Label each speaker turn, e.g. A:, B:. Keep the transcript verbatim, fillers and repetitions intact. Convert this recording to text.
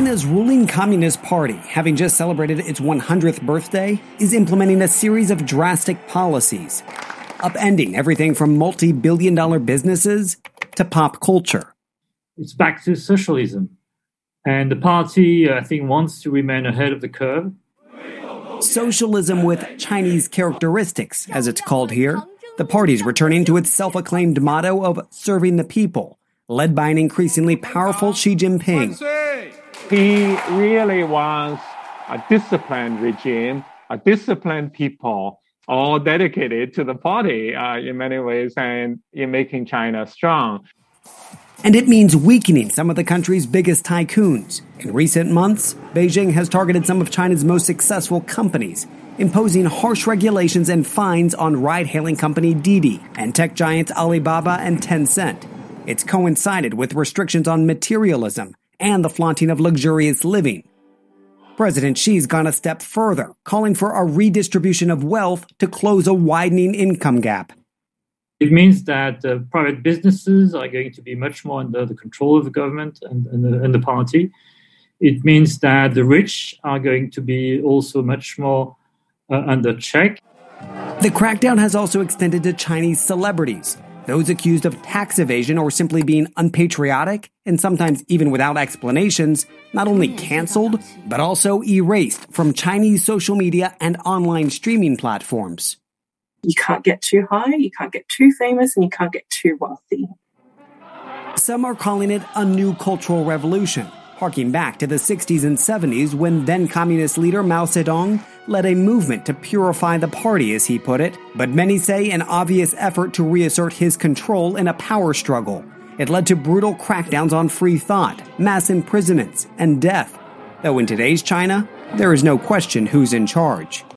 A: China's ruling Communist Party, having just celebrated its one hundredth birthday, is implementing a series of drastic policies, upending everything from multi-billion dollar businesses to pop culture.
B: It's back to socialism. And the party, I think, wants to remain ahead of the curve.
A: Socialism with Chinese characteristics, as it's called here. The party's returning to its self-acclaimed motto of serving the people, led by an increasingly powerful Xi Jinping.
C: He really wants a disciplined regime, a disciplined people, all dedicated to the party uh, in many ways and in making China strong.
A: And it means weakening some of the country's biggest tycoons. In recent months, Beijing has targeted some of China's most successful companies, imposing harsh regulations and fines on ride-hailing company Didi and tech giants Alibaba and Tencent. It's coincided with restrictions on materialism and the flaunting of luxurious living. President Xi's gone a step further, calling for a redistribution of wealth to close a widening income gap.
B: It means that uh, private businesses are going to be much more under the control of the government and, and, the, and the party. It means that the rich are going to be also much more uh, under check.
A: The crackdown has also extended to Chinese celebrities, those accused of tax evasion or simply being unpatriotic, and sometimes even without explanations, not only canceled, but also erased from Chinese social media and online streaming platforms.
D: You can't get too high, you can't get too famous, and you can't get too wealthy.
A: Some are calling it a new cultural revolution, harking back to the sixties and seventies when then-communist leader Mao Zedong led a movement to purify the party, as he put it, but many say an obvious effort to reassert his control in a power struggle. It led to brutal crackdowns on free thought, mass imprisonments, and death. Though in today's China, there is no question who's in charge.